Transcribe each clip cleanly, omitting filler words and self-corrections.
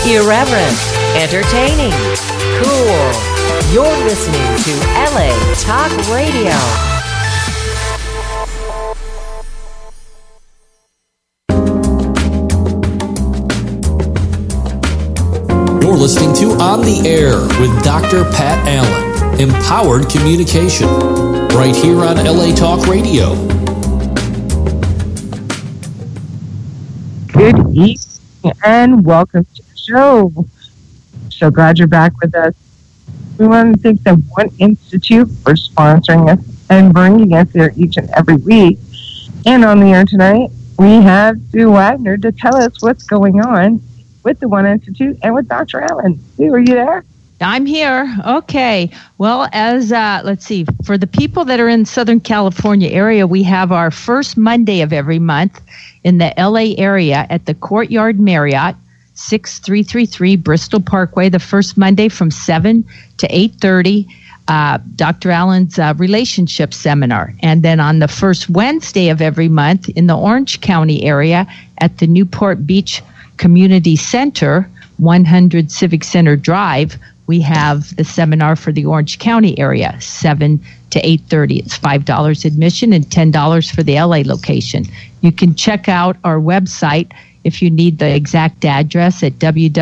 Irreverent, entertaining, cool. You're listening to LA Talk Radio. You're listening to On the Air with Dr. Pat Allen. Empowered communication. Right here on LA Talk Radio. Good evening and welcome to the show. So glad you're back with us. We want to thank the One Institute for sponsoring us and bringing us here each and every week. And on the air tonight, we have Sue Wagner to tell us what's going on with the One Institute and with Dr. Allen. Sue, are you there? I'm here. Okay. Well, as let's see, for the people that are in Southern California area, we have our first Monday of every month in the LA area at the Courtyard Marriott, 6333 Bristol Parkway, the first Monday from 7 to 8:30, Dr. Allen's relationship seminar. And then on the first Wednesday of every month in the Orange County area at the Newport Beach Community Center, 100 Civic Center Drive, we have the seminar for the Orange County area, 7 to 8:30. It's $5 admission and $10 for the LA location. You can check out our website if you need the exact address at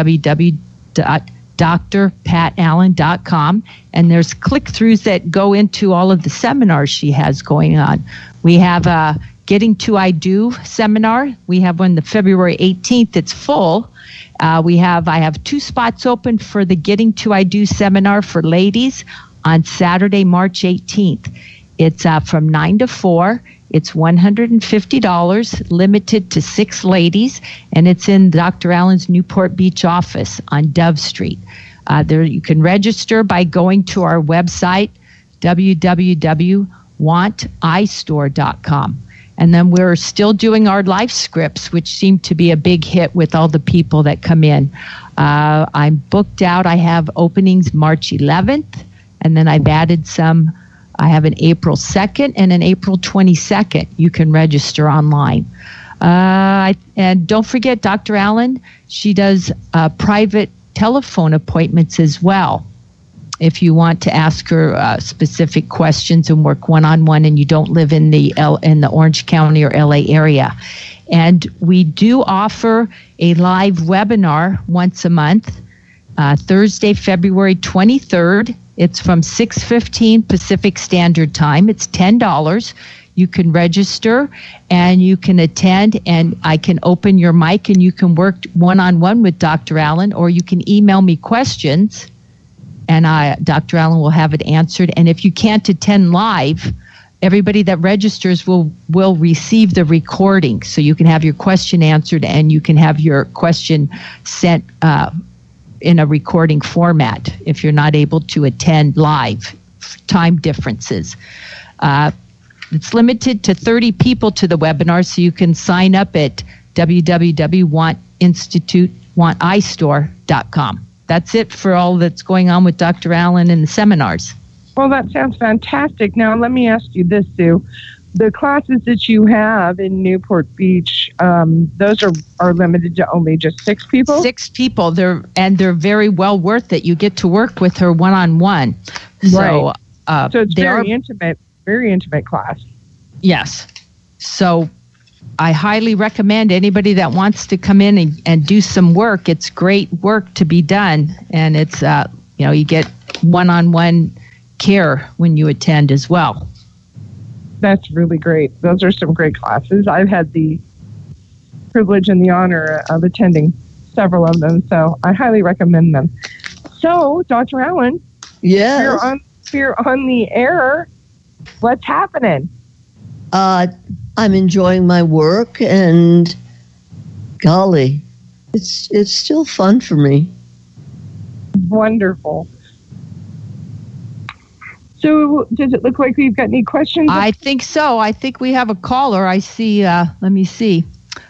www.drpatallen.com. And there's click-throughs that go into all of the seminars she has going on. We have a Getting to I Do seminar. We have one the February 18th. It's full. I have 2 spots open for the Getting to I Do seminar for ladies on Saturday, March 18th. It's from 9 to 4. It's $150, limited to 6 ladies, and it's in Dr. Allen's Newport Beach office on Dove Street. There you can register by going to our website, www.wantistore.com. And then we're still doing our life scripts, which seem to be a big hit with all the people that come in. I'm booked out. I have openings March 11th, and then I've added some. I have an April 2nd and an April 22nd. You can register online. And don't forget, Dr. Allen, she does private telephone appointments as well. If you want to ask her specific questions and work one-on-one and you don't live in the Orange County or LA area. And we do offer a live webinar once a month, Thursday, February 23rd. It's from 6:15 Pacific Standard Time. It's $10. You can register and you can attend, and I can open your mic and you can work one-on-one with Dr. Allen, or you can email me questions and Dr. Allen will have it answered. And if you can't attend live, everybody that registers will receive the recording, so you can have your question answered and you can have your question sent in a recording format if you're not able to attend live. Time differences. It's limited to 30 people to the webinar, so you can sign up at www.wantistore.com. That's it for all that's going on with Dr. Allen and the seminars. Well, that sounds fantastic. Now, let me ask you this, Sue. The classes that you have in Newport Beach, those are limited to only just 6 people? 6 people. They're very well worth it. You get to work with her one-on-one. Right. So it's very intimate class. Yes. So I highly recommend anybody that wants to come in and do some work. It's great work to be done, and it's you get one-on-one care when you attend as well. That's really great. Those are some great classes. I've had the privilege and the honor of attending several of them, so I highly recommend them. So, Dr. Allen, yes, you're on the air. What's happening? I'm enjoying my work, and golly, it's still fun for me. Wonderful. So, does it look like we've got any questions? I think so. I think we have a caller. I see. Let me see.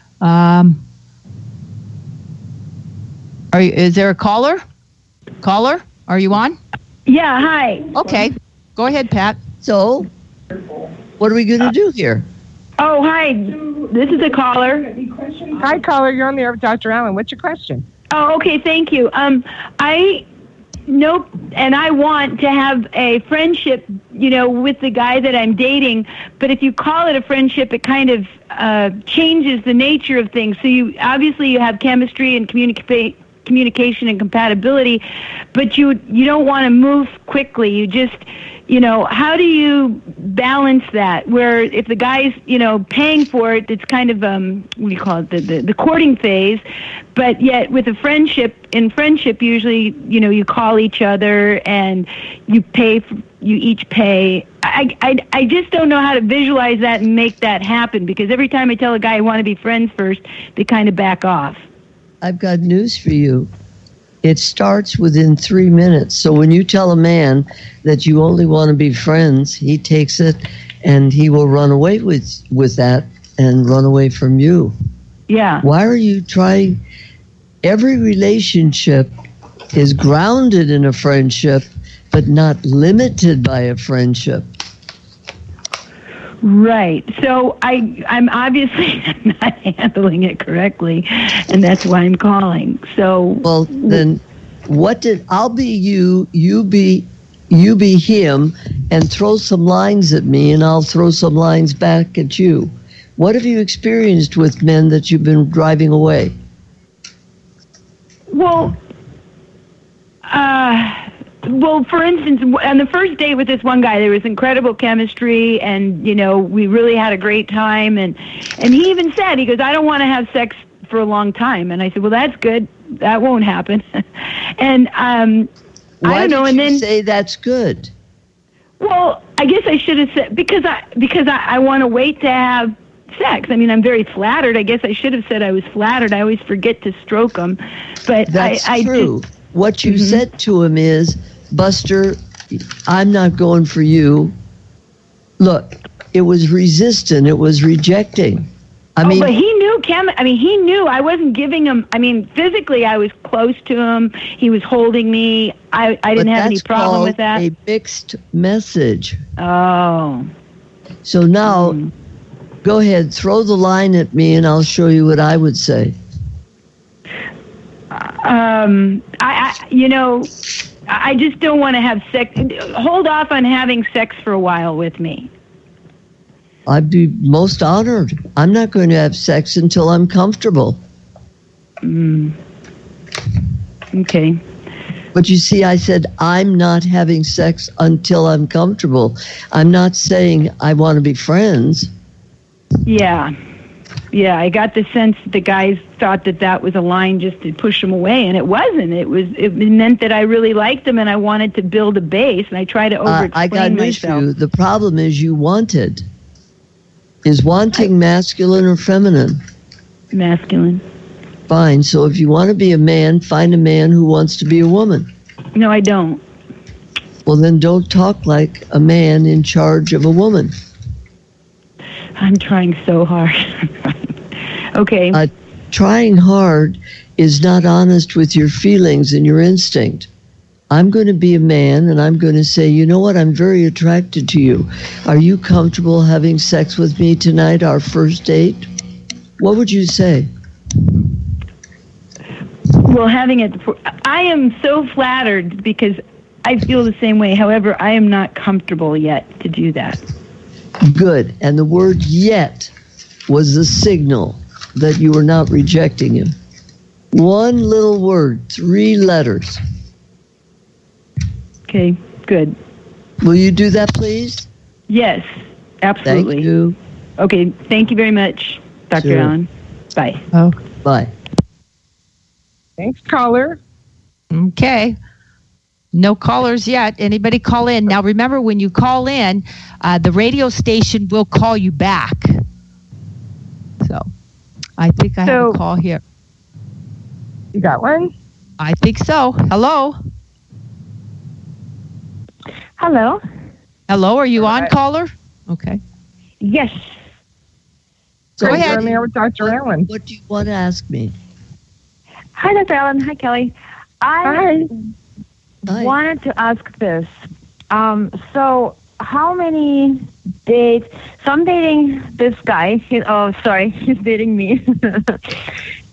Is there a caller? Caller, are you on? Yeah. Hi. Okay. Go ahead, Pat. So, what are we going to do here? Oh, hi. This is a caller. Hi, caller. You're on the air with Dr. Allen. What's your question? Oh, okay. Thank you. I know, and I want to have a friendship, with the guy that I'm dating. But if you call it a friendship, it kind of changes the nature of things. So you have chemistry and communication and compatibility, but you don't want to move quickly. You just, how do you balance that? Where if the guy's, paying for it, it's kind of, what do you call it, the courting phase, but yet with in friendship, usually, you call each other and you each pay. I just don't know how to visualize that and make that happen, because every time I tell a guy I want to be friends first, they kind of back off. I've got news for you. It starts within 3 minutes. So when you tell a man that you only want to be friends, he takes it and he will run away with that and run away from you. Yeah. Why are you trying? Every relationship is grounded in a friendship, but not limited by a friendship. Right. So I'm obviously not handling it correctly, and that's why I'm calling. So well, then I'll be you be him, and throw some lines at me, and I'll throw some lines back at you. What have you experienced with men that you've been driving away? Well, for instance, on the first date with this one guy, there was incredible chemistry, and we really had a great time. And he even said, he goes, "I don't want to have sex for a long time." And I said, "Well, that's good. That won't happen." And I don't know. And then say that's good. Well, I guess I should have said because I want to wait to have sex. I mean, I'm very flattered. I guess I should have said I was flattered. I always forget to stroke them, but that's I true. Just, what you said to him is, Buster, I'm not going for you. Look, it was resistant. It was rejecting. But he knew he knew I wasn't giving him. I mean, physically, I was close to him. He was holding me. I didn't have any problem with that. A mixed message. Oh. So now, go ahead, throw the line at me, and I'll show you what I would say. I just don't want to have sex. Hold off on having sex for a while with me. I'd be most honored. I'm not going to have sex until I'm comfortable. Okay. But you see, I said I'm not having sex until I'm comfortable. I'm not saying I want to be friends. Yeah. Yeah, I got the sense the guys thought that was a line just to push him away, and it wasn't. It meant that I really liked him, and I wanted to build a base, and I tried to over-explain myself. I got news for you. The problem is you wanted. Is wanting masculine or feminine? Masculine. Fine. So if you want to be a man, find a man who wants to be a woman. No, I don't. Well, then don't talk like a man in charge of a woman. I'm trying so hard. Okay. Trying hard is not honest with your feelings and your instinct. I'm going to be a man, and I'm going to say, you know what, I'm very attracted to you. Are you comfortable having sex with me tonight, our first date? What would you say? Well, I am so flattered because I feel the same way. However, I am not comfortable yet to do that. Good. And the word yet was the signal that you were not rejecting him. One little word, 3 letters. Okay, good. Will you do that, please? Yes, absolutely. Thank you. Okay, thank you very much, Dr. Sure. Allen. Bye. Oh, Bye. Thanks, caller. okay. No callers yet. Anybody call in? Now, remember, when you call in, the radio station will call you back. So, I think I have a call here. You got one? I think so. Hello? Hello. Hello, are you on, caller? Okay. Yes. Go ahead. You're on there with Dr. Allen. What do you want to ask me? Hi, Dr. Allen. Hi, Kelly. I Hi. wanted to ask this. So how many dates? So I'm dating this guy. He's dating me.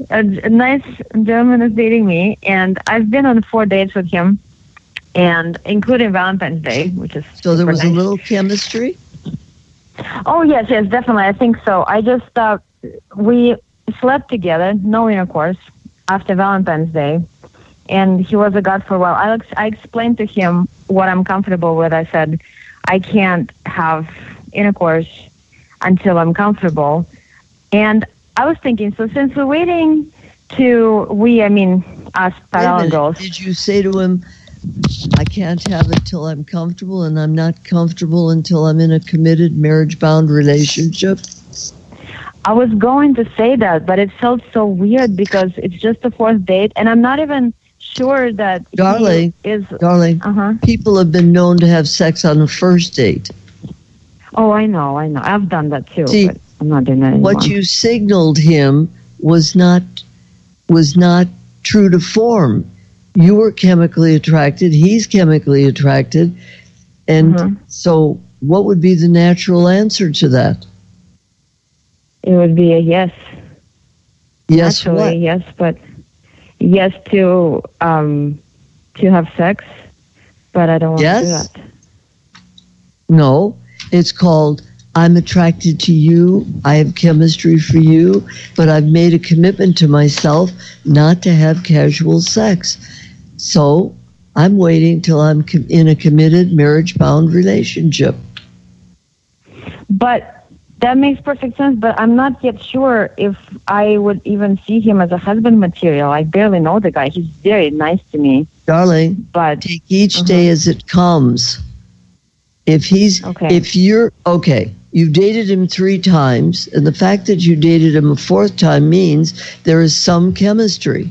a nice gentleman is dating me, and I've been on 4 dates with him, and including Valentine's Day, which is So there super was nice. a little chemistry? Oh, yes, definitely. I think so. I just, we slept together, no intercourse, after Valentine's Day. And he was a god for a while. I explained to him what I'm comfortable with. I said, I can't have intercourse until I'm comfortable. And I was thinking, so since we're waiting I mean, us Wait a parallel minute. girls. Did you say to him, I can't have it till I'm comfortable, and I'm not comfortable until I'm in a committed marriage-bound relationship? I was going to say that, but it felt so weird because it's just the 4th date, and I'm not even sure that Darling, he is. Darling, people have been known to have sex on a first date. Oh, I know. I've done that too. See, but I'm not doing that anymore. what you signaled him was not true to form. You were chemically attracted. He's chemically attracted, and so what would be the natural answer to that? It would be a yes. Yes, Actually, what? yes, but yes to have sex, but I don't want to do Yes? that. No, it's called I'm attracted to you. I have chemistry for you, but I've made a commitment to myself not to have casual sex. So I'm waiting till I'm in a committed marriage-bound relationship. But that makes perfect sense, but I'm not yet sure if I would even see him as a husband material. I barely know the guy. He's very nice to me. Darling, but take each day as it comes. If you've dated him 3 times, and the fact that you dated him a 4th time means there is some chemistry.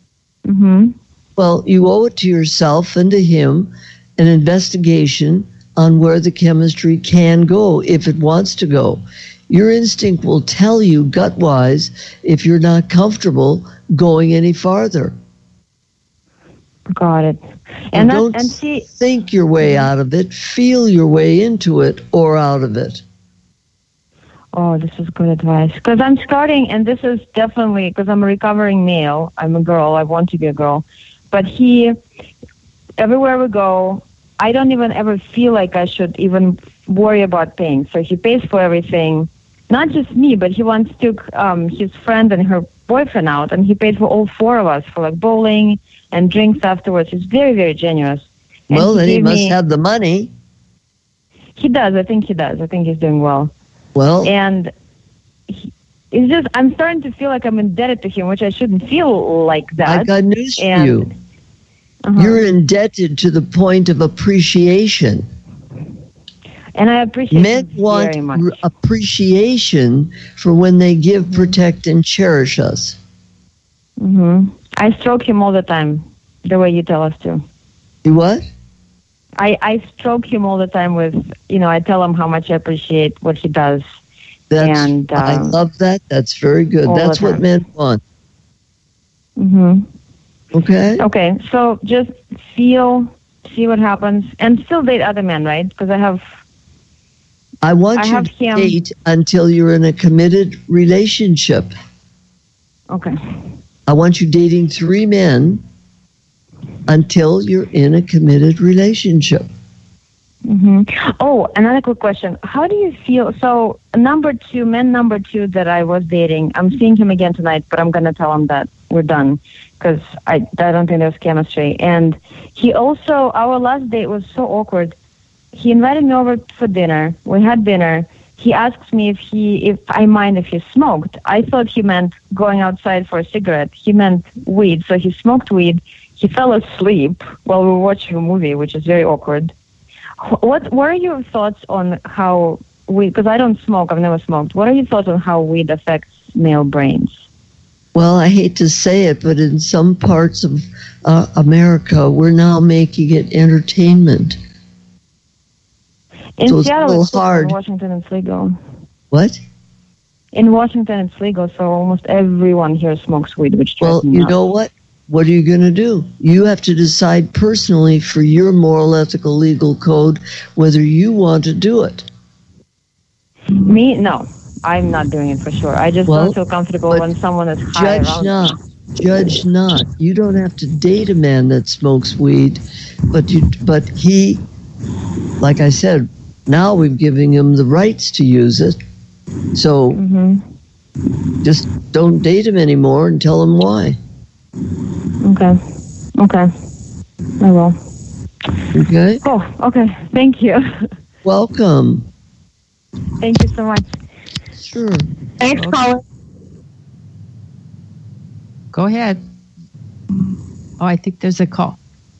Well, you owe it to yourself and to him an investigation on where the chemistry can go if it wants to go. Your instinct will tell you gut-wise if you're not comfortable going any farther. Got it. And don't think your way out of it. Feel your way into it or out of it. Oh, this is good advice. Because I'm starting, and this is definitely, because I'm a recovering male. I'm a girl. I want to be a girl. But everywhere we go, I don't even ever feel like I should even worry about paying. So he pays for everything. Not just me, but he once took his friend and her boyfriend out, and he paid for all 4 of us for like bowling and drinks afterwards. He's very, very generous. And Well, then he must have the money. He does. I think he does. I think he's doing well. Well, and it's just I'm starting to feel like I'm indebted to him, which I shouldn't feel like that. I got news for you. You're indebted to the point of appreciation. And I appreciate Men it want very much. appreciation for when they give, protect, and cherish us. I stroke him all the time, the way you tell us to. You what? I stroke him all the time with, I tell him how much I appreciate what he does. I love that. That's very good. That's what men want. Okay? Okay, so just see what happens, and still date other men, right? Because I want you to date until you're in a committed relationship. Okay. I want you dating 3 men until you're in a committed relationship. Oh, another quick question. How do you feel? So, man number 2 that I was dating, I'm seeing him again tonight, but I'm going to tell him that we're done because I don't think there's chemistry. And he also, our last date was so awkward. He invited me over for dinner. We had dinner. He asked me if I mind if he smoked. I thought he meant going outside for a cigarette. He meant weed. So he smoked weed. He fell asleep while we were watching a movie, which is very awkward. What are your thoughts on how weed, because I don't smoke, I've never smoked. What are your thoughts on how weed affects male brains? Well, I hate to say it, but in some parts of America, we're now making it entertainment. In so Seattle, it's hard. In Washington, it's legal. What? In Washington, it's legal, so almost everyone here smokes weed, which drives me you nuts. know what? What are you going to do? You have to decide personally for your moral, ethical, legal code whether you want to do it. Me? No. I'm not doing it for sure. I just don't feel comfortable when someone is high around me. Judge not. You don't have to date a man that smokes weed, but he, like I said, now we've given him the rights to use it. So just don't date him anymore and tell him why. Okay. I will. Okay. Oh, okay. Thank you. Welcome. Thank you so much. Sure. Thanks, caller. Go ahead. Oh, I think there's a call.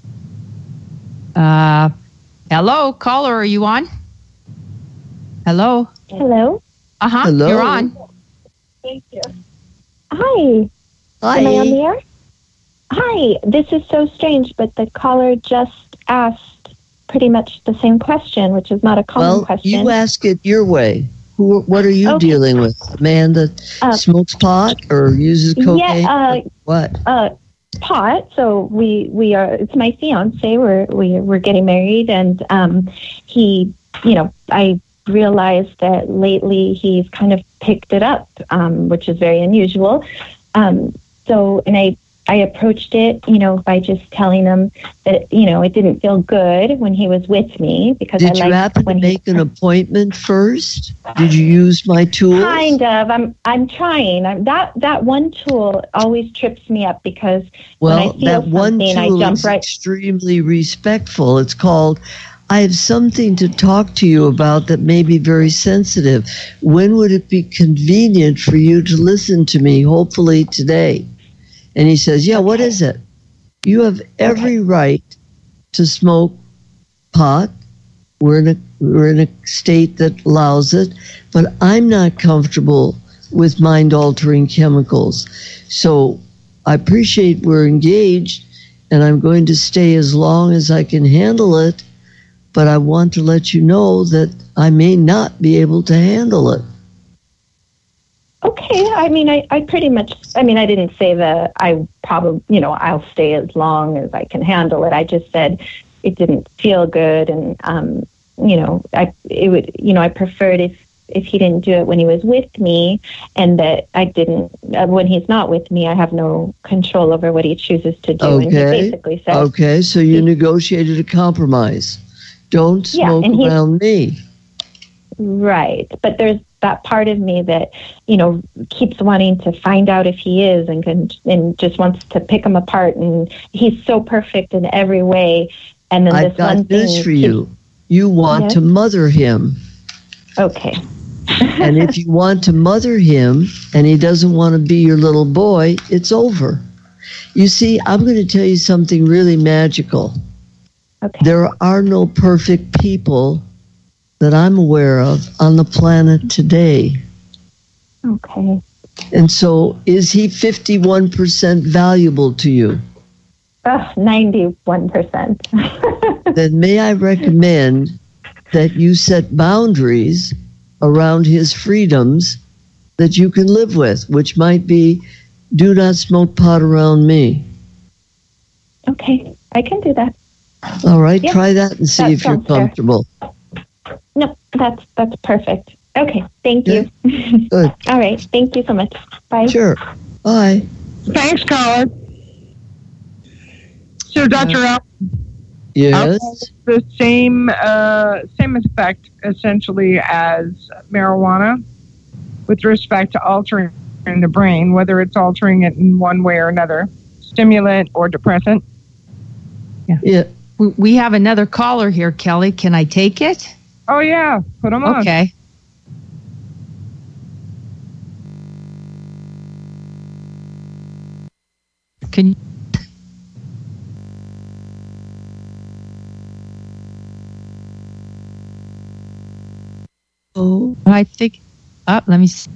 Hello, caller, are you on? Hello? Hello? Hello. You're on. Thank you. Hi. Hi. Am I on the air? Hi. This is so strange, but the caller just asked pretty much the same question, which is not a common question. You ask it your way. What are you dealing with? A man that smokes pot or uses cocaine? Yeah, what? Pot. So we are. It's my fiance. We're getting married, and he, I realized that lately he's kind of picked it up, which is very unusual. So, and I approached it, by just telling him that, it didn't feel good when he was with me because Did you happen to make an appointment first? Did you use my tools? Kind of. I'm trying. That one tool always trips me up because when I feel that one something, tool I jump is right. extremely respectful. It's called, I have something to talk to you about that may be very sensitive. When would it be convenient for you to listen to me, hopefully today? And he says, what is it? You have every right to smoke pot. We're in a state that allows it, but I'm not comfortable with mind-altering chemicals. So I appreciate we're engaged, and I'm going to stay as long as I can handle it, but I want to let you know that I may not be able to handle it. Okay. I mean, I pretty much, I didn't say that I probably, I'll stay as long as I can handle it. I just said it didn't feel good. And, I preferred if he didn't do it when he was with me, and that I didn't, when he's not with me, I have no control over what he chooses to do. Okay. And he basically said, okay. So you negotiated a compromise. Don't smoke around me. Right. But there's that part of me that, keeps wanting to find out if he is and just wants to pick him apart. And he's so perfect in every way. And then I've got news for you. You want to mother him. Okay. And if you want to mother him and he doesn't want to be your little boy, it's over. You see, I'm going to tell you something really magical. Okay. There are no perfect people that I'm aware of on the planet today. Okay. And so, is he 51% valuable to you? 91%. Then may I recommend that you set boundaries around his freedoms that you can live with, which might be, do not smoke pot around me. Okay, I can do that. All right, try that and see if you're comfortable. Fair. No, that's perfect. Okay, thank you. Good. All right, thank you so much. Bye. Sure. Bye. Thanks, caller. So, Dr. Al, yes, the same effect essentially as marijuana with respect to altering the brain, whether it's altering it in one way or another, stimulant or depressant. Yeah. We have another caller here, Kelly. Can I take it? Oh, yeah. Put them on. Okay. Can you? Oh, I think. Let me see.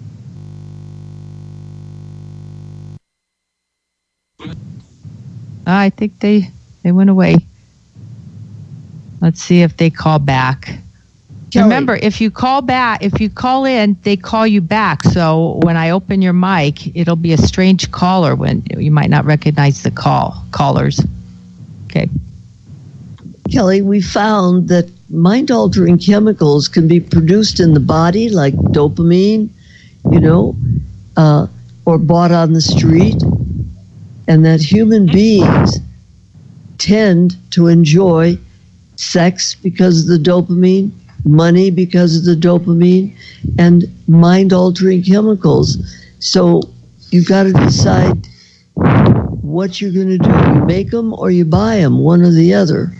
I think they went away. Let's see if they call back. Kelly. Remember, if you call in, they call you back. So when I open your mic, it'll be a strange caller when you might not recognize the callers. Okay. Kelly, we found that mind-altering chemicals can be produced in the body, like dopamine, or bought on the street, and that human beings tend to enjoy sex because of the dopamine, money because of the dopamine, and mind-altering chemicals. So you've got to decide what you're going to do. You make them or you buy them, one or the other.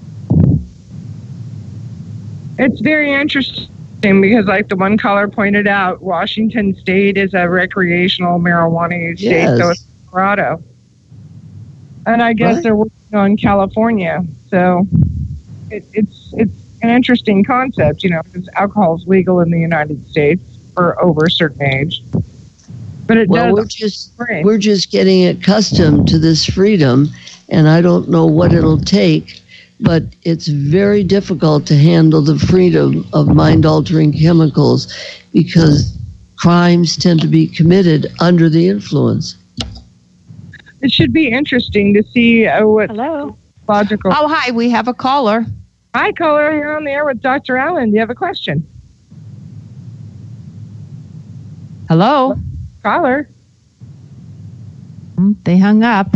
It's very interesting because, like the one caller pointed out, Washington State is a recreational marijuana state, Yes. so is Colorado. And I guess Right. they're working on California. So it's an interesting concept, because alcohol is legal in the United States for over a certain age. But it Well, does. we're just getting accustomed to this freedom, and I don't know what it'll take, but it's very difficult to handle the freedom of mind-altering chemicals because crimes tend to be committed under the influence. It should be interesting to see what Hello. logical. Oh, hi. We have a caller. Hi, caller. You're on the air with Dr. Allen. Do you have a question? Hello. Caller. They hung up.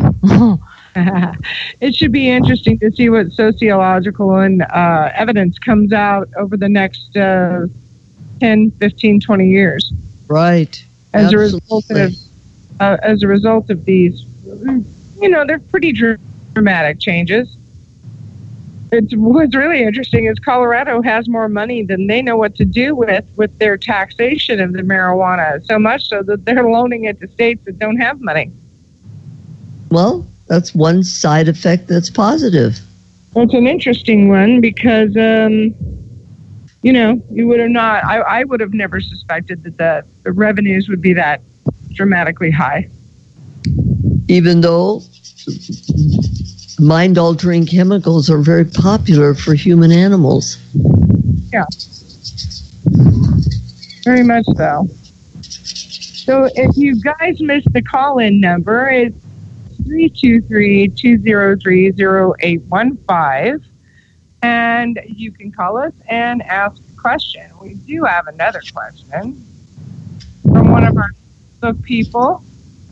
It should be interesting to see what sociological and evidence comes out over the next 10, 15, 20 years Right. as Absolutely. a result of these. They're pretty dramatic changes. What's really interesting is Colorado has more money than they know what to do with their taxation of the marijuana, so much so that they're loaning it to states that don't have money. Well, that's one side effect that's positive. It's an interesting one because, you would have not, I would have never suspected that the revenues would be that dramatically high. Even though mind-altering chemicals are very popular for human animals. Yeah. Very much so. So if you guys missed the call-in number, it's 323-203-0815. And you can call us and ask a question. We do have another question from one of our book people.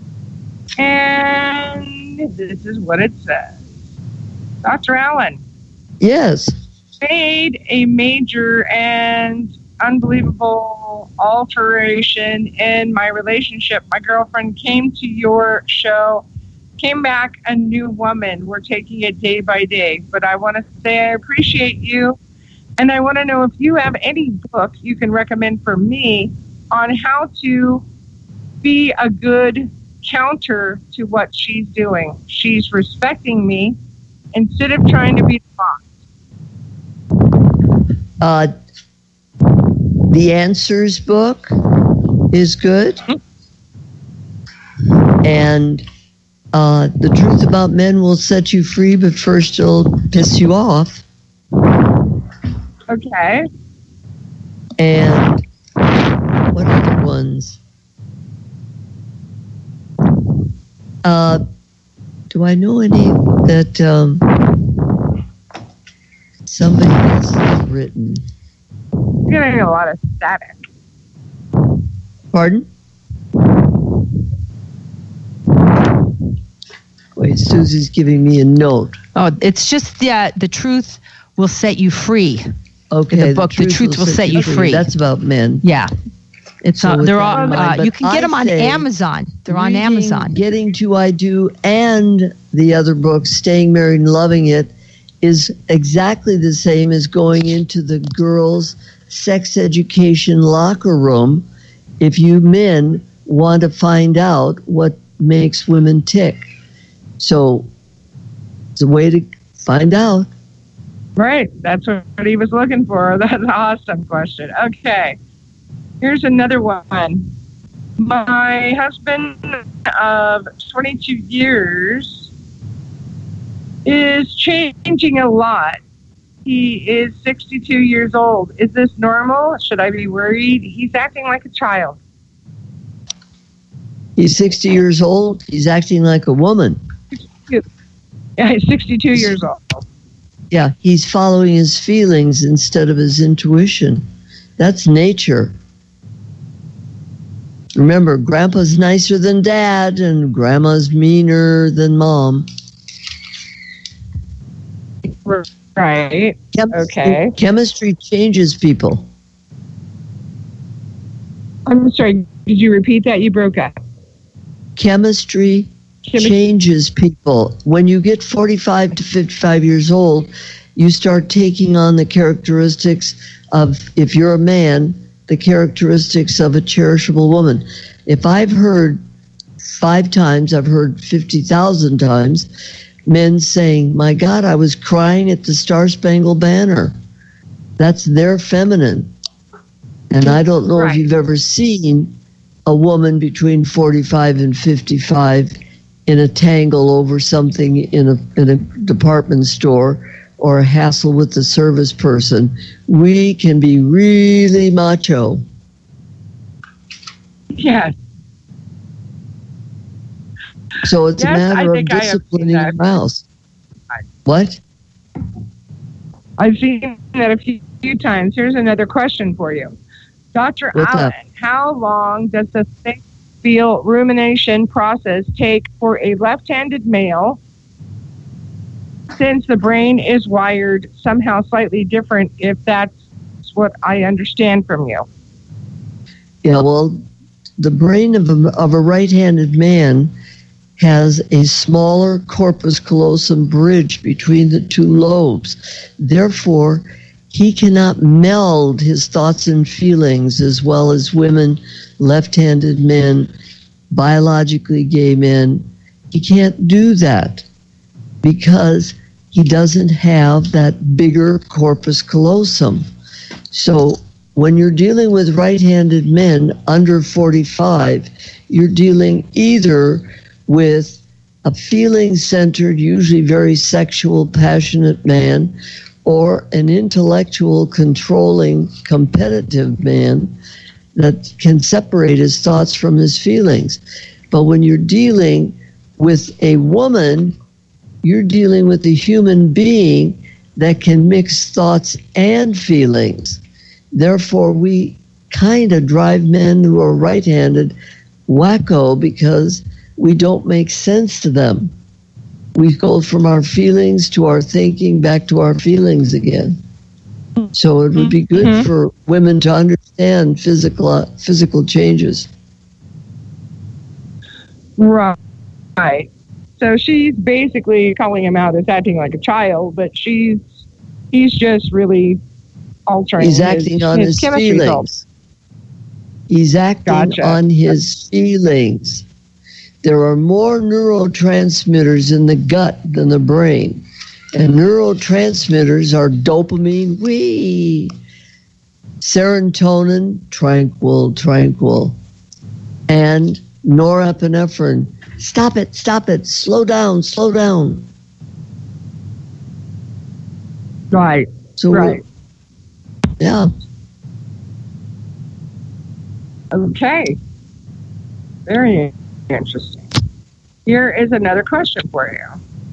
And this is what it says. Dr. Allen, Yes. made a major and unbelievable alteration in my relationship. My girlfriend came to your show, came back a new woman. We're taking it day by day. But I want to say I appreciate you. And I want to know if you have any book you can recommend for me on how to be a good counter to what she's doing. She's respecting me instead of trying to be the boss. The Answers book is good. And The Truth About Men Will Set You Free, but first it'll piss you off. Okay. And what other ones? Do I know any that somebody else has written? You're getting a lot of static. Pardon? Wait, Susie's giving me a note. Oh, it's just the truth will set you free. Okay, The book, The Truth Will Set You Free. That's about men. Yeah. It's So with they're that all in mind, you but can get them I on say Amazon. They're on Reading Amazon. Getting to I Do and the other book, Staying Married and Loving It, is exactly the same as going into the girls' sex education locker room if you men want to find out what makes women tick. So it's a way to find out. Right. That's what he was looking for. That's an awesome question. Okay. Here's another one. My husband of 22 years is changing a lot. He is 62 years old. Is this normal? Should I be worried? He's acting like a child. He's 60 years old. He's acting like a woman. Yeah, he's 62 years old. Yeah, he's following his feelings instead of his intuition. That's nature. Remember, grandpa's nicer than dad and grandma's meaner than mom. Right. Okay. Chemistry changes people. I'm sorry. Did you repeat that? You broke up. Chemistry changes people. When you get 45 to 55 years old, you start taking on the characteristics of, if you're a man, the characteristics of a cherishable woman. If I've heard 5 times, I've heard 50,000 times, men saying, my God, I was crying at the Star-Spangled Banner. That's their feminine. And I don't know if you've ever seen a woman between 45 and 55 in a tangle over something in a department store or a hassle with the service person. We can be really macho. Yes. So it's a matter of disciplining your mouth. What? I've seen that a few times. Here's another question for you. Dr. Allen, how long does the think, feel, rumination process take for a left-handed male, since the brain is wired somehow slightly different, if that's what I understand from you? Yeah, well, the brain of a right-handed man has a smaller corpus callosum bridge between the 2 lobes. Therefore, he cannot meld his thoughts and feelings as well as women, left-handed men, biologically gay men. He can't do that because he doesn't have that bigger corpus callosum. So when you're dealing with right-handed men under 45, you're dealing either with a feeling-centered, usually very sexual, passionate man, or an intellectual, controlling, competitive man that can separate his thoughts from his feelings. But when you're dealing with a woman, you're dealing with a human being that can mix thoughts and feelings. Therefore, we kind of drive men who are right-handed wacko because we don't make sense to them. We go from our feelings to our thinking back to our feelings again. So it would be good for women to understand physical changes. Right. So she's basically calling him out as acting like a child, but he's just really altering. He's acting on his feelings. Results. He's acting on his feelings. There are more neurotransmitters in the gut than the brain. And neurotransmitters are dopamine, serotonin, tranquil, and norepinephrine. Stop it, slow down. Right, so right. Yeah. Okay. Very interesting. Here is another question for you.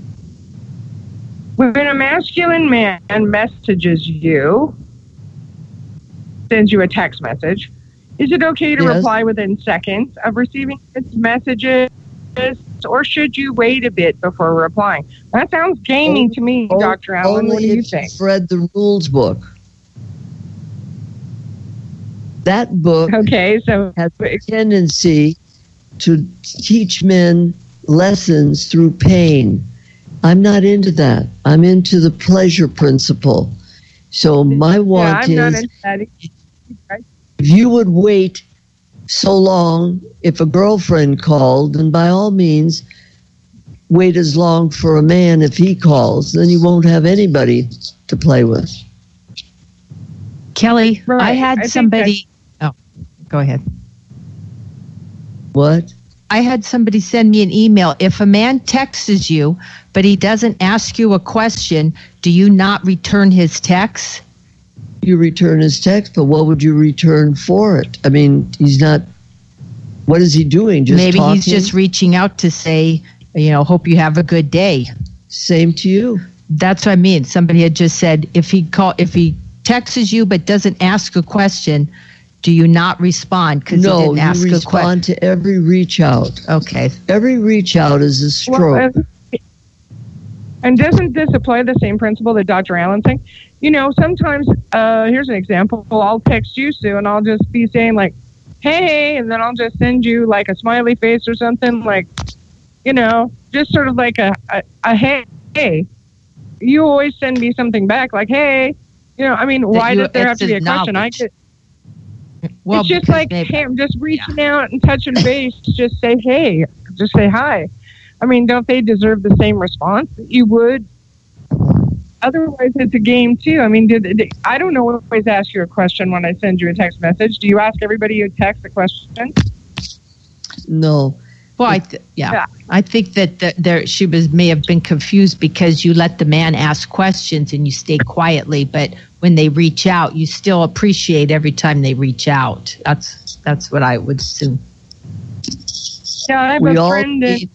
When a masculine man messages you, sends you a text message, is it okay to reply within seconds of receiving his messages, or should you wait a bit before replying? That sounds gaming to me, Dr. Allen. What do you think? You've read the rules book. That book has a tendency to teach men lessons through pain. I'm not into that. I'm into the pleasure principle. So my want is, if you would wait so long, if a girlfriend called, then by all means, wait as long for a man if he calls. Then you won't have anybody to play with. Kelly, I had somebody... Oh, go ahead. What? I had somebody send me an email. If a man texts you, but he doesn't ask you a question, do you not return his text? You return his text, but what would you return for it? I mean, he's not... What is he doing? Just Maybe talking? He's just reaching out to say, hope you have a good day. Same to you. That's what I mean. Somebody had just said, if he texts you but doesn't ask a question, Do you not respond because you didn't ask you a question? respond to every reach out. Okay. Every reach out is a stroke. Well, and doesn't this apply the same principle that Dr. Allen's saying? You know, sometimes, here's an example. I'll text you, Sue, and I'll just be saying, like, hey, and then I'll just send you, like, a smiley face or something, like, you know, just sort of like a hey. You always send me something back, like, hey. You know, I mean, why does there have to be a question? Well, it's just like, hey, I'm just reaching out and touching base. Just say, hey. Just say hi. I mean, don't they deserve the same response that you would? Otherwise, it's a game, too. I mean, I don't always ask you a question when I send you a text message. Do you ask everybody you text a question? No. Well, I think that she may have been confused because you let the man ask questions and you stay quietly, but when they reach out, you still appreciate every time they reach out. That's what I would assume. Yeah, I have a friend.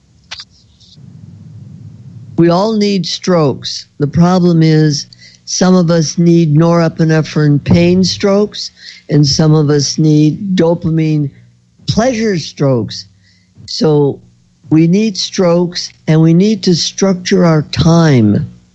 We all need strokes. The problem is some of us need norepinephrine pain strokes, and some of us need dopamine pleasure strokes. So we need strokes, and we need to structure our time.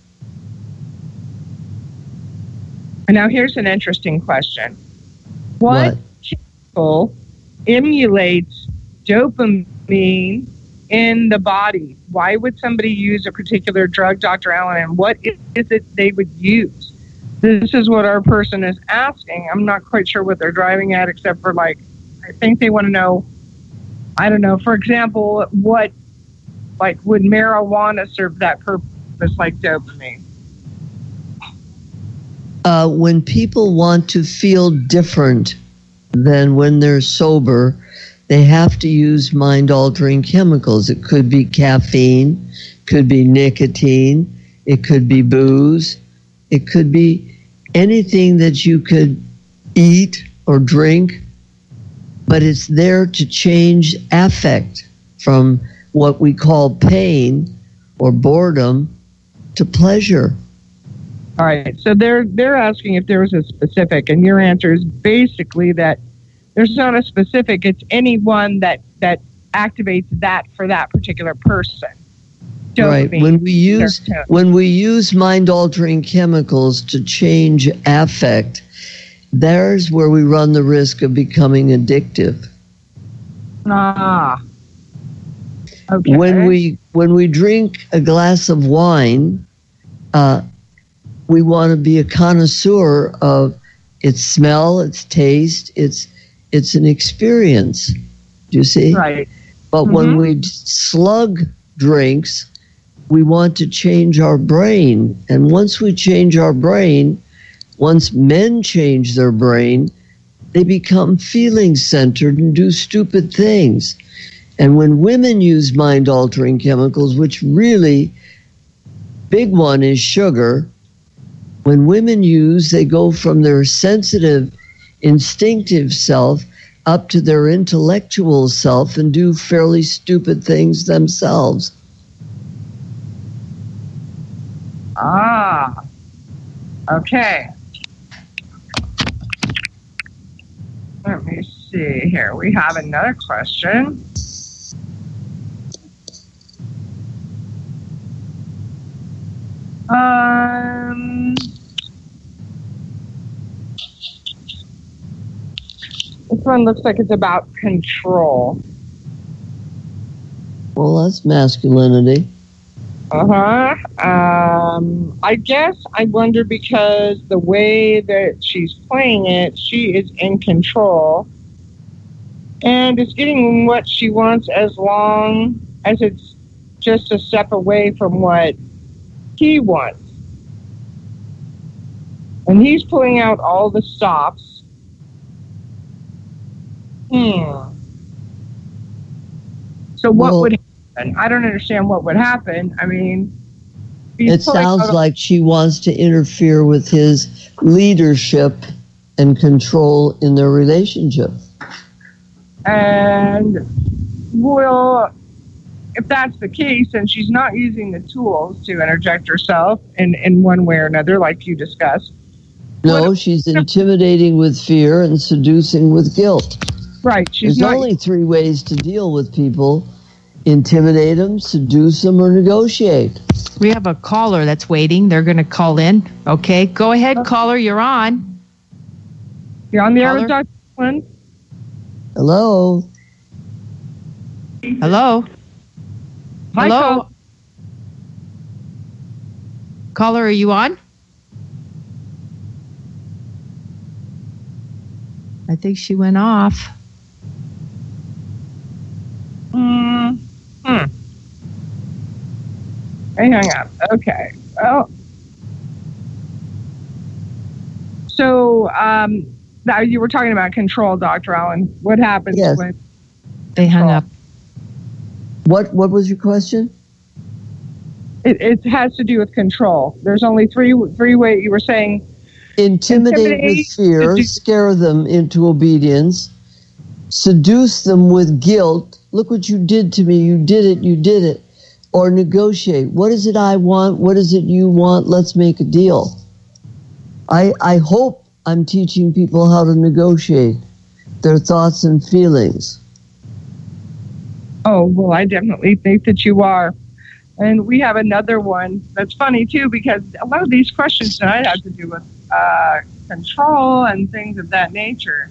And now here's an interesting question. What chemical emulates dopamine in the body? Why would somebody use a particular drug, Dr. Allen, and what is it they would use? This is what our person is asking. I'm not quite sure what they're driving at, except for, like, I think they want to know, I don't know, for example, what, like, would marijuana serve that purpose like dopamine? When people want to feel different than when they're sober, they have to use mind-altering chemicals. It could be caffeine, could be nicotine, it could be booze, it could be anything that you could eat or drink, but it's there to change affect from what we call pain or boredom to pleasure. All right, so they're asking if there was a specific, and your answer is basically that there's not a specific, it's anyone that activates that for that particular person. Right. When we use mind-altering chemicals to change affect, there's where we run the risk of becoming addictive. Okay. When we drink a glass of wine, we want to be a connoisseur of its smell, its taste, it's an experience. Do you see? Right. But when we slug drinks, we want to change our brain. And once we change our brain, once men change their brain, they become feeling-centered and do stupid things. And when women use mind-altering chemicals, which really, big one is sugar, when women use, they go from their sensitive, instinctive self up to their intellectual self and do fairly stupid things themselves. Okay. Let me see here. We have another question. This one looks like it's about control. Well, that's masculinity. I guess I wonder because the way that she's playing it, she is in control and is getting what she wants as long as it's just a step away from what he wants. And he's pulling out all the stops. So what would happen? I don't understand what would happen. I mean, it sounds like she wants to interfere with his leadership and control in their relationship. And, well, if that's the case, and she's not using the tools to interject herself in one way or another, like you discussed, No, she's intimidating with fear and seducing with guilt. Right. There's only 3 ways to deal with people: intimidate them, seduce them, or negotiate. We have a caller that's waiting. They're going to call in. Okay, go ahead, caller. You're on. You're on the air with Dr. Allen. Hello. Hello. Hi, Hello. Caller, are you on? I think she went off. I hung up. Okay. Oh. So, now you were talking about control, Dr. Allen. What happens when they hung up? What was your question? It has to do with control. There's only three ways. You were saying intimidate with fear, scare them into obedience, seduce them with guilt. Look what you did to me. You did it. Or negotiate. What is it I want? What is it you want? Let's make a deal. I hope I'm teaching people how to negotiate their thoughts and feelings. Oh, well, I definitely think that you are. And we have another one that's funny, too, because a lot of these questions tonight have to do with control and things of that nature.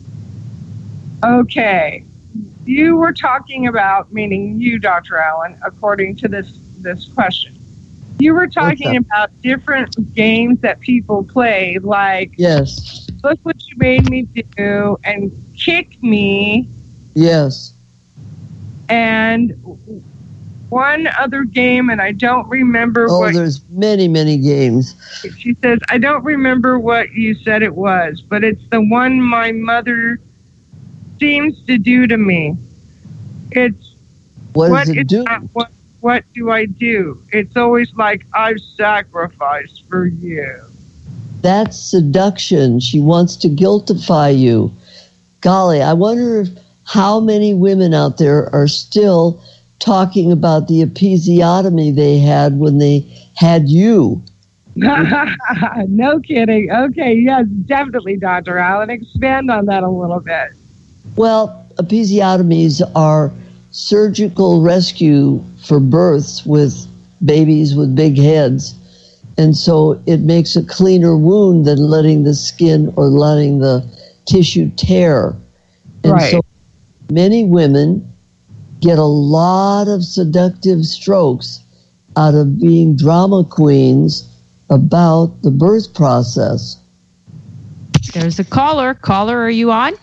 Okay. You were talking about, meaning you, Dr. Allen, according to this question. You were talking about different games that people play, like, yes, look what you made me do, and kick me. Yes. And one other game, and I don't remember what... Oh, there's many, many games. She says, I don't remember what you said it was, but it's the one my mother seems to do to me. It's... What does it do? What do I do? It's always like, I've sacrificed for you. That's seduction. She wants to guiltify you. Golly, I wonder how many women out there are still talking about the episiotomy they had when they had you. No kidding. Okay, yes, definitely, Dr. Allen. Expand on that a little bit. Well, episiotomies are surgical rescue for births with babies with big heads. And so it makes a cleaner wound than letting the skin or letting the tissue tear. And so many women get a lot of seductive strokes out of being drama queens about the birth process. There's a caller. Caller, are you on?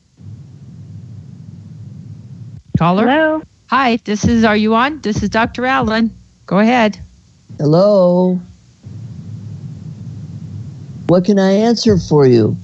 Caller? Hello. Hi, are you on? This is Dr. Allen. Go ahead. Hello. What can I answer for you?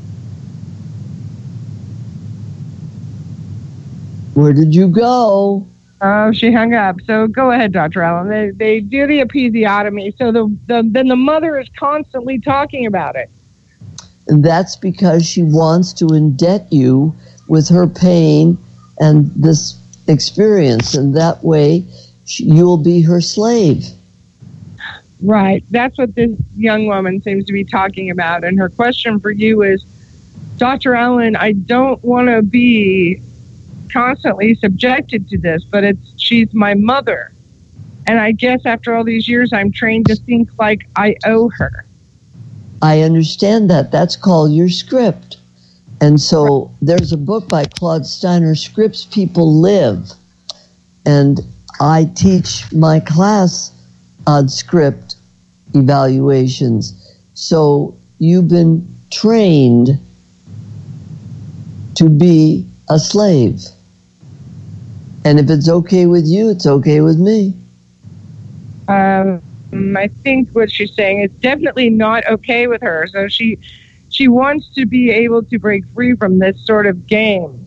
Where did you go? Oh, she hung up. So go ahead, Dr. Allen. They do the episiotomy, so then the mother is constantly talking about it. And that's because she wants to indebt you with her pain and this experience, and that way you'll be her slave. Right. That's what this young woman seems to be talking about. And her question for you is, Dr. Allen, I don't want to be constantly subjected to this, but she's my mother. And I guess after all these years, I'm trained to think like I owe her. I understand that. That's called your script. And so there's a book by Claude Steiner, Scripts People Live. And I teach my class on script evaluations. So you've been trained to be a slave. And if it's okay with you, it's okay with me. I think what she's saying is definitely not okay with her. So she wants to be able to break free from this sort of game.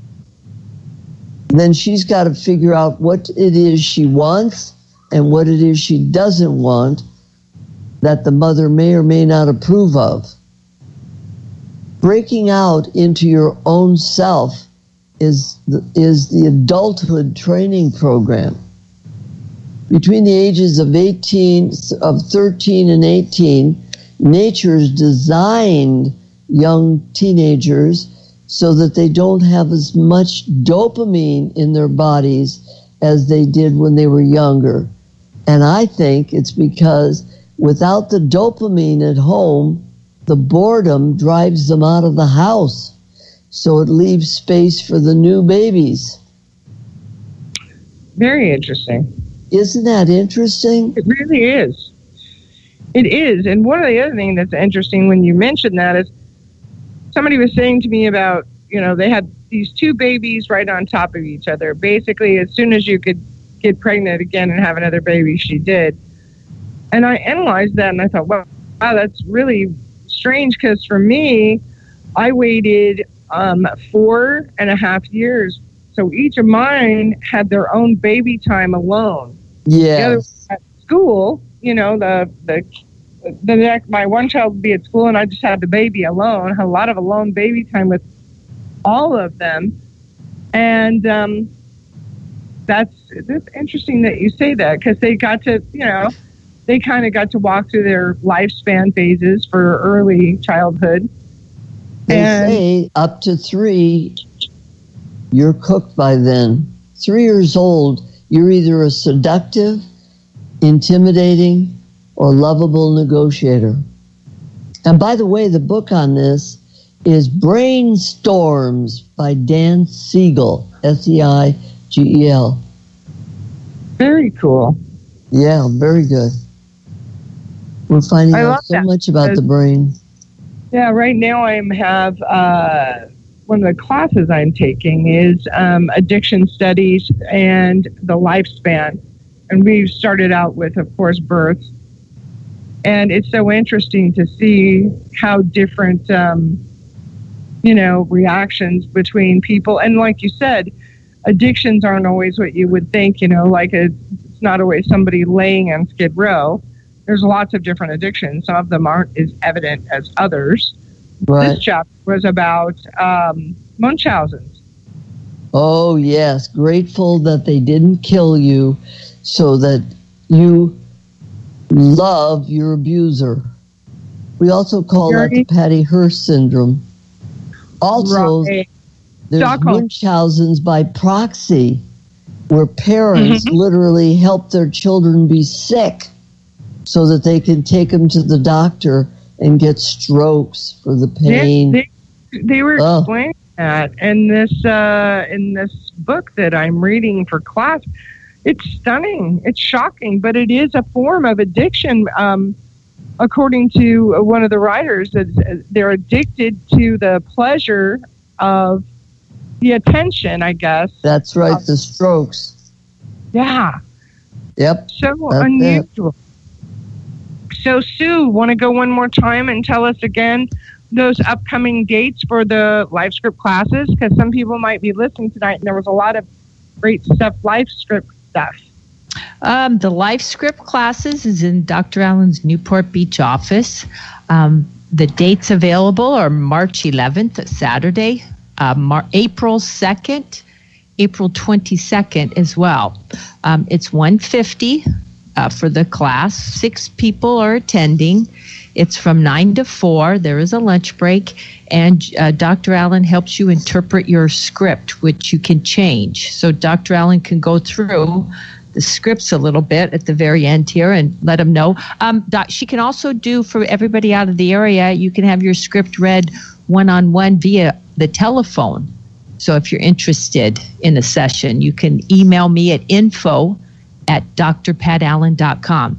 Then she's got to figure out what it is she wants and what it is she doesn't want that the mother may or may not approve of. Breaking out into your own self is the adulthood training program. Between the ages of 13 and 18, nature's designed young teenagers so that they don't have as much dopamine in their bodies as they did when they were younger. And I think it's because without the dopamine at home, the boredom drives them out of the house. So it leaves space for the new babies. Very interesting. Isn't that interesting? It really is. It is. And one of the other things that's interesting when you mentioned that is somebody was saying to me about, they had these two babies right on top of each other. Basically, as soon as you could get pregnant again and have another baby, she did. And I analyzed that and I thought, wow, that's really strange, because for me, I waited 4.5 years. So each of mine had their own baby time alone. Yes. The other at school, my one child would be at school and I just had the baby alone. Had a lot of alone baby time with all of them. And that's interesting that you say that, because they got to, they kind of got to walk through their lifespan phases for early childhood. They say up to 3, you're cooked by then. 3 years old, you're either a seductive, intimidating, or lovable negotiator. And by the way, the book on this is Brainstorms by Dan Siegel, Seigel. Very cool. Yeah, very good. We're finding out so much about the brain. Yeah, right now I have one of the classes I'm taking is addiction studies and the lifespan. And we've started out with, of course, birth. And it's so interesting to see how different, reactions between people. And like you said, addictions aren't always what you would think, it's not always somebody laying on Skid Row. There's lots of different addictions. Some of them aren't as evident as others. Right. This chapter was about Munchausen's. Oh, yes. Grateful that they didn't kill you so that you love your abuser. We also call that the Patty Hearst syndrome. Also, there's Munchausen's by proxy, where parents literally help their children be sick so that they can take them to the doctor and get strokes for the pain. They were explaining that in this book that I'm reading for class. It's stunning. It's shocking, but it is a form of addiction. According to one of the writers, they're addicted to the pleasure of the attention, I guess. That's right, the strokes. Yeah. Yep. So unusual. So, Sue, want to go one more time and tell us again those upcoming dates for the LifeScript classes? Because some people might be listening tonight, and there was a lot of great stuff, LifeScript stuff. The LifeScript classes is in Dr. Allen's Newport Beach office. The dates available are March 11th, Saturday, April 2nd, April 22nd as well. It's $150 for the class. 6 people are attending. It's from 9 to 4. There is a lunch break, and Dr. Allen helps you interpret your script, which you can change. So Dr. Allen can go through the scripts a little bit at the very end here and let them know. She can also do, for everybody out of the area, you can have your script read one-on-one via the telephone. So if you're interested in a session, you can email me at info@drpatallen.com,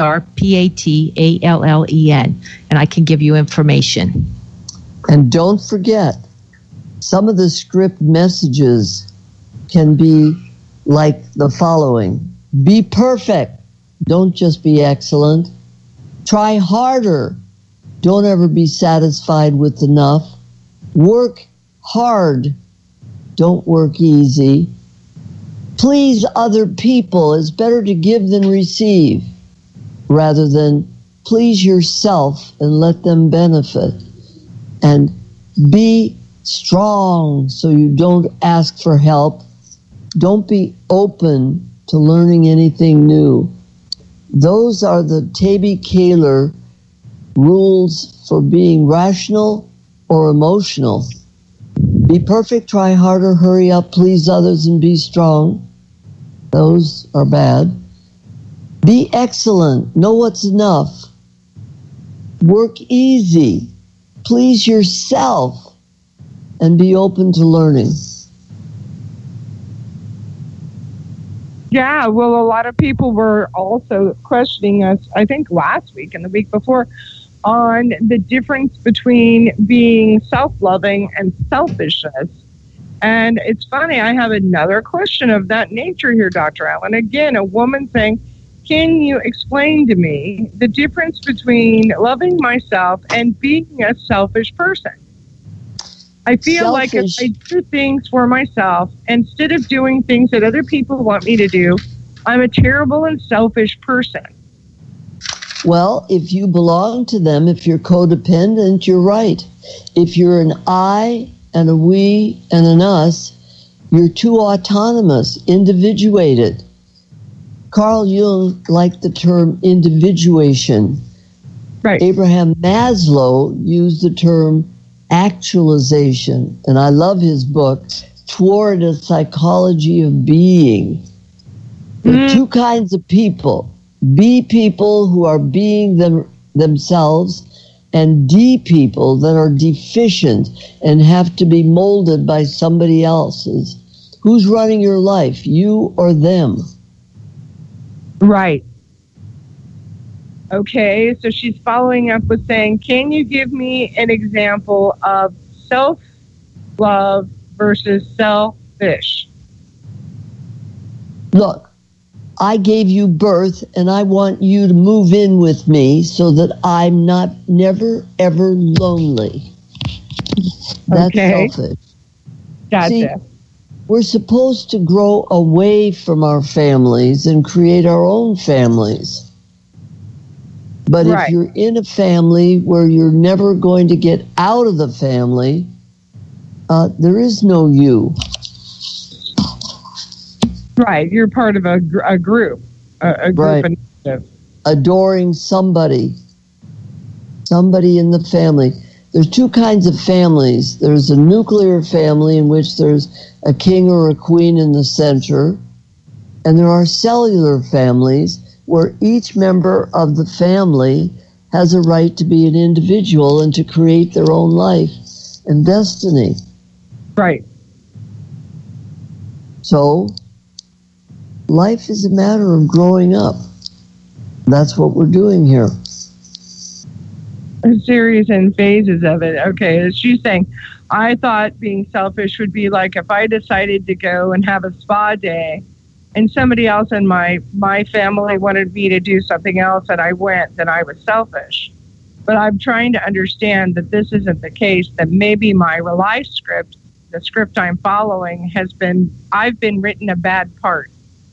DRPATALLEN, and I can give you information. And don't forget, some of the script messages can be like the following. Be perfect. Don't just be excellent. Try harder. Don't ever be satisfied with enough. Work hard. Don't work easy. Please other people. It's better to give than receive, rather than please yourself and let them benefit. And be strong so you don't ask for help. Don't be open to learning anything new. Those are the Tabby Kaler rules for being rational or emotional. Be perfect, try harder, hurry up, please others, and be strong. Those are bad. Be excellent, know what's enough. Work easy, please yourself, and be open to learning. Yeah, well, a lot of people were also questioning us, I think last week and the week before, on the difference between being self-loving and selfishness. And it's funny, I have another question of that nature here, Dr. Allen. Again, a woman saying, can you explain to me the difference between loving myself and being a selfish person? I feel like if I do things for myself, instead of doing things that other people want me to do, I'm a terrible and selfish person. Well, if you belong to them, if you're codependent, you're right. If you're an I and a we and an us, you're too autonomous, individuated. Carl Jung liked the term individuation. Right. Abraham Maslow used the term actualization. And I love his book, Toward a Psychology of Being. There are two kinds of people. B people who are being themselves, and D people that are deficient and have to be molded by somebody else's. Who's running your life, you or them? Right. Okay, so she's following up with saying, can you give me an example of self-love versus selfish? Look, I gave you birth, and I want you to move in with me so that I'm never, ever lonely. That's selfish. Gotcha. See, we're supposed to grow away from our families and create our own families. But if you're in a family where you're never going to get out of the family, there is no you. Right, you're part of a group, a group initiative. Adoring somebody in the family. There's two kinds of families. There's a nuclear family in which there's a king or a queen in the center, and there are cellular families where each member of the family has a right to be an individual and to create their own life and destiny. Right. So, life is a matter of growing up. That's what we're doing here. A series and phases of it. Okay, as she's saying, I thought being selfish would be like if I decided to go and have a spa day and somebody else in my family wanted me to do something else and I went, then I was selfish. But I'm trying to understand that this isn't the case, that maybe my life script, the script I'm following, I've been written a bad part.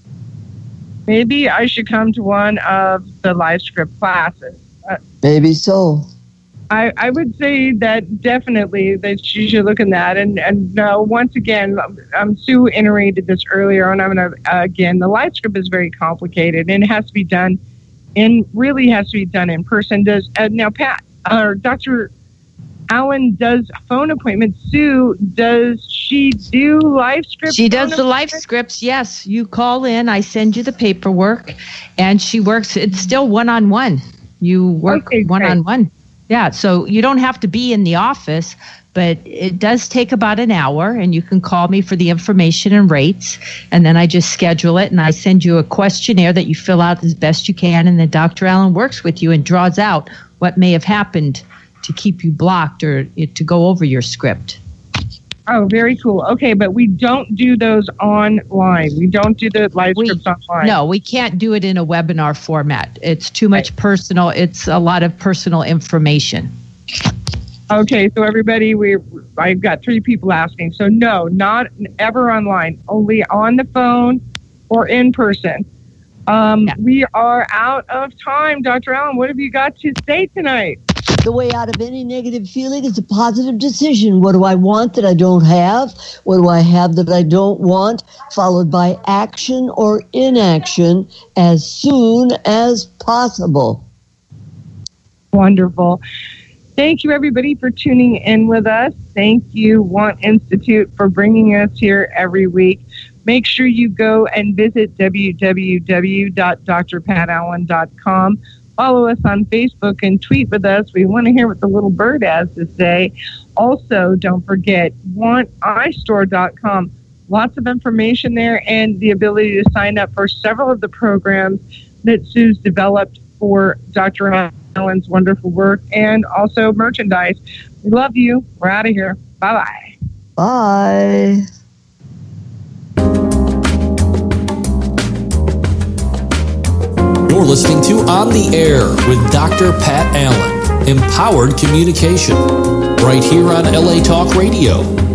Maybe I should come to one of the life script classes. Maybe so. I would say that definitely that you should look at that. And once again, Sue iterated this earlier, and I'm going to, again, the life script is very complicated, and it has to be done in person. Now, Pat, or Dr. Allen does phone appointments. Sue, does she do life scripts? She does the life scripts, yes. You call in, I send you the paperwork, and she works, it's still one-on-one. You work one-on-one. Yeah, so you don't have to be in the office, but it does take about an hour, and you can call me for the information and rates, and then I just schedule it, and I send you a questionnaire that you fill out as best you can, and then Dr. Allen works with you and draws out what may have happened to keep you blocked or to go over your script. Oh, very cool. Okay, but we don't do those online. We don't do the live scripts online. No, we can't do it in a webinar format. It's too much personal. It's a lot of personal information. Okay, so everybody, I've got 3 people asking. So no, not ever online, only on the phone or in person. We are out of time. Dr. Allen, what have you got to say tonight? The way out of any negative feeling is a positive decision. What do I want that I don't have? What do I have that I don't want? Followed by action or inaction as soon as possible. Wonderful. Thank you, everybody, for tuning in with us. Thank you, Want Institute, for bringing us here every week. Make sure you go and visit www.drpatallen.com. Follow us on Facebook and tweet with us. We want to hear what the little bird has to say. Also, don't forget, wanteyestore.com. Lots of information there and the ability to sign up for several of the programs that Sue's developed for Dr. Allen's wonderful work, and also merchandise. We love you. We're out of here. Bye-bye. Bye. You're listening to On the Air with Dr. Pat Allen. Empowered communication. Right here on LA Talk Radio.